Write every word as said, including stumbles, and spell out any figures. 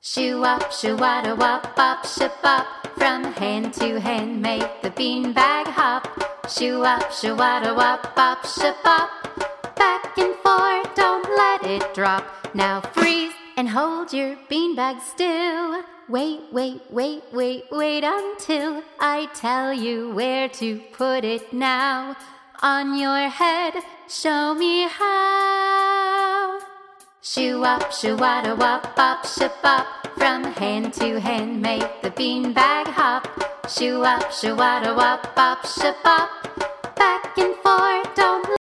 Shoo-wop, shoo-wada-wop, bop, ship-bop. From hand to hand make the beanbag hop. Shoo-wop, shoo-wada-wop, bop, ship-bop. Back and forth, don't let it drop. Now freeze and hold your beanbag still. Wait, wait, wait, wait, wait until I tell you where to put it now. On your head, show me how. Shoo-wop, shoo-wada-wop, bop, ship-bop. From hand to hand make the beanbag hop. Shoo-wop, shoo-wada-wop, bop, ship-bop. Back and forth, don't